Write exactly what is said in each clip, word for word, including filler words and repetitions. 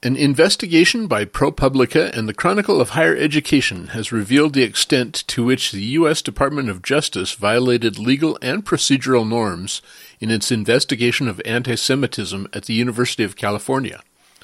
An investigation by ProPublica and the Chronicle of Higher Education has revealed the extent to which the U S Department of Justice violated legal and procedural norms in its investigation of anti-Semitism at the University of California.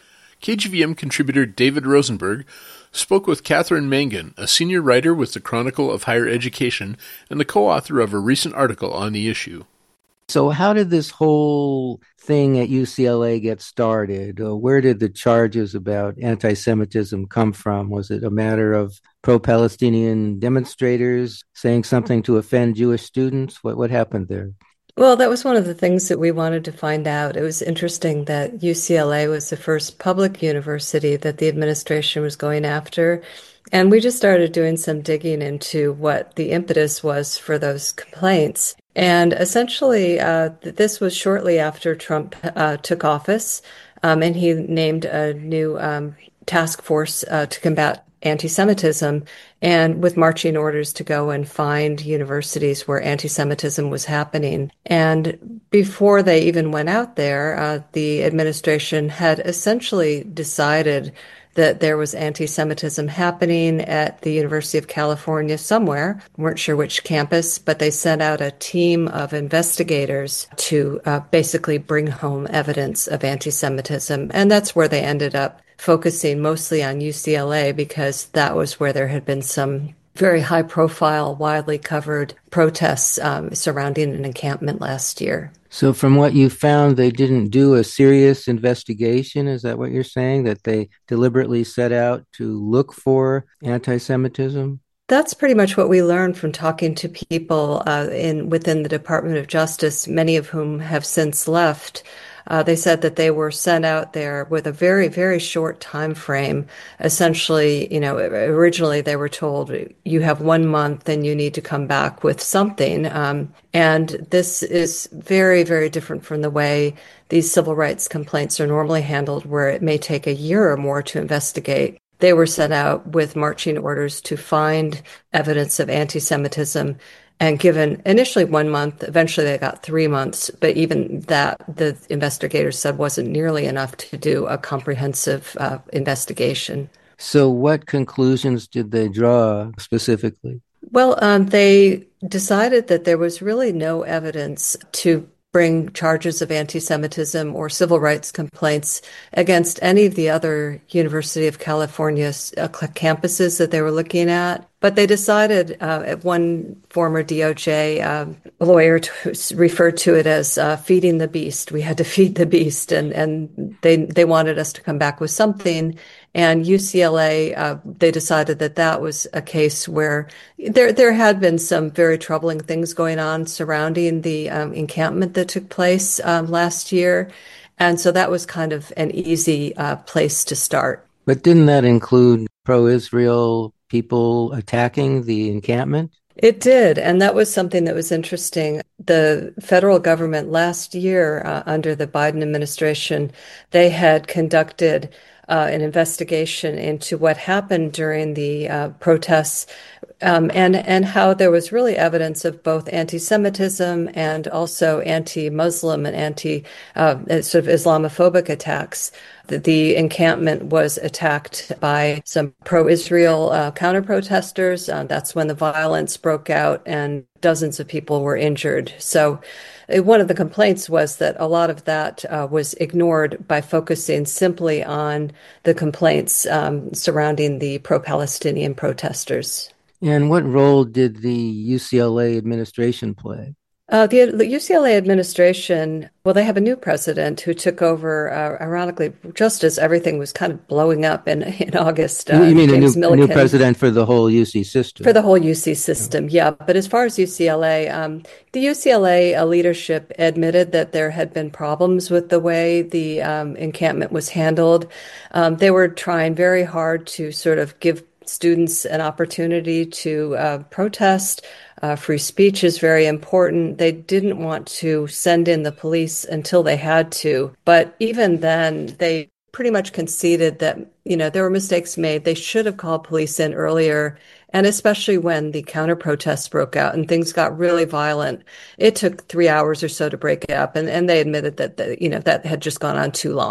K G V M contributor David Rosenberg spoke with Catherine Mangan, a senior writer with the Chronicle of Higher Education and the co-author of a recent article on the issue. So how did this whole thing at U C L A get started? Uh, where did the charges about anti-Semitism come from? Was it a matter of pro-Palestinian demonstrators saying something to offend Jewish students? What what happened there? Well, that was one of the things that we wanted to find out. It was interesting that U C L A was the first public university that the administration was going after. And we just started doing some digging into what the impetus was for those complaints. And essentially, uh, this was shortly after Trump uh, took office, um, and he named a new um, task force uh, to combat anti-Semitism, and with marching orders to go and find universities where anti-Semitism was happening. And before they even went out there, uh, the administration had essentially decided that there was anti-Semitism happening at the University of California somewhere. Weren't sure which campus, but they sent out a team of investigators to uh, basically bring home evidence of anti-Semitism. And that's where they ended up focusing mostly on U C L A because that was where there had been some very high-profile, widely covered protests um, surrounding an encampment last year. So from what you found, they didn't do a serious investigation? Is that what you're saying, that they deliberately set out to look for anti-Semitism? That's pretty much what we learned from talking to people uh, in within the Department of Justice, many of whom have since left. Uh, they said that they were sent out there with a very, very short time frame. Essentially, you know, originally they were told you have one month and you need to come back with something. Um, and this is very, very different from the way these civil rights complaints are normally handled, where it may take a year or more to investigate. They were sent out with marching orders to find evidence of anti-Semitism and given initially one month. Eventually they got three months, but even that, the investigators said, wasn't nearly enough to do a comprehensive uh, investigation. So what conclusions did they draw specifically? Well, um, they decided that there was really no evidence to bring charges of anti-Semitism or civil rights complaints against any of the other University of California uh, campuses that they were looking at. But they decided, uh, one former D O J um, lawyer to, referred to it as uh, feeding the beast. We had to feed the beast, and, and they they wanted us to come back with something. And U C L A, uh, they decided that that was a case where there there had been some very troubling things going on surrounding the um, encampment that took place um, last year. And so that was kind of an easy uh, place to start. But didn't that include pro-Israel people attacking the encampment? It did, and that was something that was interesting. The federal government last year, uh, under the Biden administration, they had conducted uh, an investigation into what happened during the uh, protests, um, and and how there was really evidence of both anti-Semitism and also anti-Muslim and anti uh, sort of Islamophobic attacks. The, the encampment was attacked by some pro-Israel uh, counter-protesters. Uh, that's when the violence broke out and dozens of people were injured. So uh, one of the complaints was that a lot of that uh, was ignored by focusing simply on the complaints um, surrounding the pro-Palestinian protesters. And what role did the U C L A administration play? Uh, the, the U C L A administration, well, they have a new president who took over, uh, ironically, just as everything was kind of blowing up in, in August. Uh, you mean a new, a new president for the whole U C system? For the whole U C system, yeah. yeah. But as far as U C L A, um, the U C L A uh, leadership admitted that there had been problems with the way the um, encampment was handled. Um, they were trying very hard to sort of give students an opportunity to uh, protest. Uh, free speech is very important. They didn't want to send in the police until they had to. But even then, they pretty much conceded that, you know, there were mistakes made. They should have called police in earlier. And especially when the counter protests broke out and things got really violent, it took three hours or so to break it up. And, and they admitted that, the, you know, that had just gone on too long.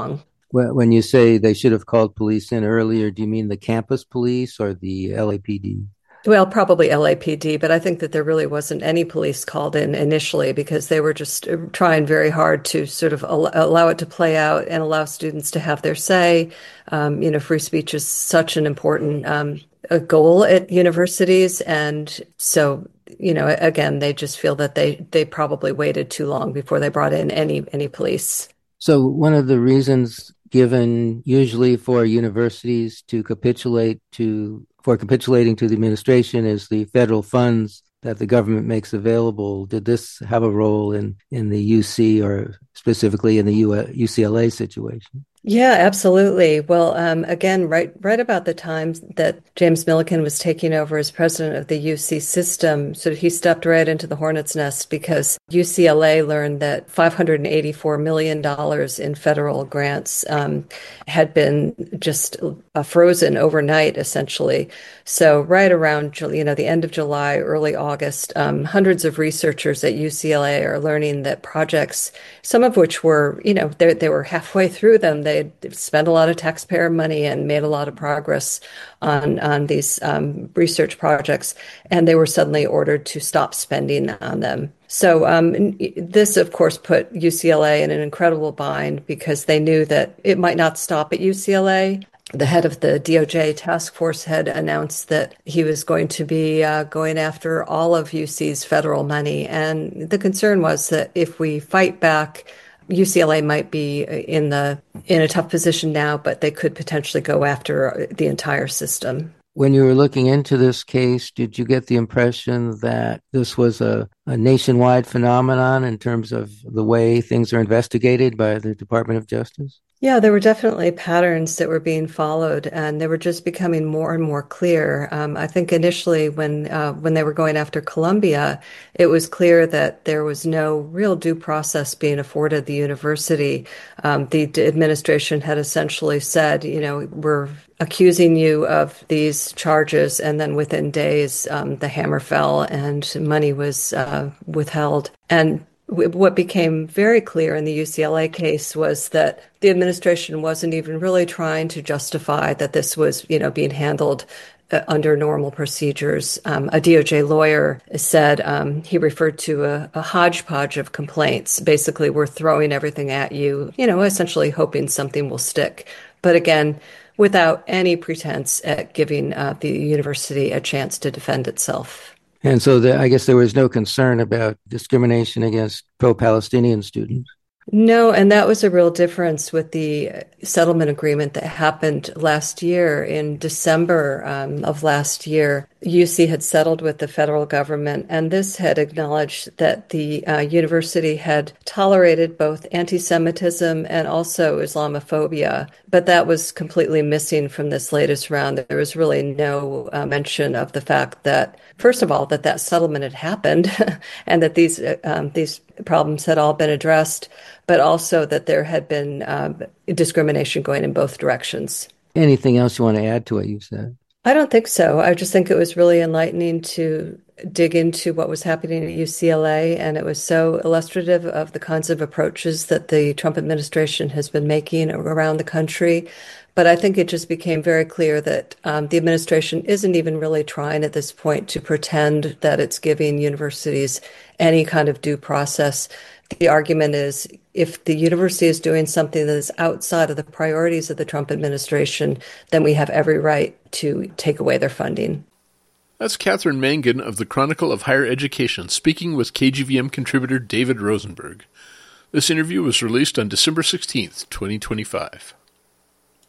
When you say they should have called police in earlier, do you mean the campus police or the L A P D? Well, probably L A P D, but I think that there really wasn't any police called in initially because they were just trying very hard to sort of al- allow it to play out and allow students to have their say. Um, you know, free speech is such an important um, a goal at universities. And so, you know, again, they just feel that they, they probably waited too long before they brought in any any police. So one of the reasons given usually for universities to capitulate to for capitulating to the administration is the federal funds that the government makes available. Did this have a role in, in the U C or specifically in the U C L A situation? Yeah, absolutely. Well, um, again, right, right about the time that James Milliken was taking over as president of the U C system, so he stepped right into the hornet's nest because U C L A learned that five hundred eighty-four million dollars in federal grants um, had been just uh, frozen overnight, essentially. So right around, you know, the end of July, early August, um, hundreds of researchers at U C L A are learning that projects, some of which were, you know, they they were halfway through them. They spent a lot of taxpayer money and made a lot of progress on on these um, research projects, and they were suddenly ordered to stop spending on them. So um, this, of course, put U C L A in an incredible bind because they knew that it might not stop at U C L A. The head of the D O J task force had announced that he was going to be uh, going after all of U C's federal money. And the concern was that if we fight back, U C L A might be in the in a tough position now, but they could potentially go after the entire system. When you were looking into this case, did you get the impression that this was a, a nationwide phenomenon in terms of the way things are investigated by the Department of Justice? Yeah, there were definitely patterns that were being followed, and they were just becoming more and more clear. Um, I think initially, when uh, when they were going after Columbia, it was clear that there was no real due process being afforded the university. Um, the administration had essentially said, you know, we're accusing you of these charges, and then within days, um, the hammer fell and money was uh, withheld. And what became very clear in the U C L A case was that the administration wasn't even really trying to justify that this was, you know, being handled uh, under normal procedures. Um, a D O J lawyer said um, he referred to a, a hodgepodge of complaints. Basically, we're throwing everything at you, you know, essentially hoping something will stick. But again, without any pretense at giving uh, the university a chance to defend itself. And so the, I guess there was no concern about discrimination against pro-Palestinian students. No, and that was a real difference with the settlement agreement that happened last year. In December um, of last year, U C had settled with the federal government, and this had acknowledged that the uh, university had tolerated both anti-Semitism and also Islamophobia, but that was completely missing from this latest round. There was really no uh, mention of the fact that, first of all, that that settlement had happened and that these um, these problems had all been addressed, but also that there had been uh, discrimination going in both directions. Anything else you want to add to what you said? I don't think so. I just think it was really enlightening to dig into what was happening at U C L A, and it was so illustrative of the kinds of approaches that the Trump administration has been making around the country. But I think it just became very clear that um, the administration isn't even really trying at this point to pretend that it's giving universities any kind of due process. The argument is if the university is doing something that is outside of the priorities of the Trump administration, then we have every right to take away their funding. That's Catherine Mangan of the Chronicle of Higher Education speaking with K G V M contributor David Rosenberg. This interview was released on December sixteenth, twenty twenty-five.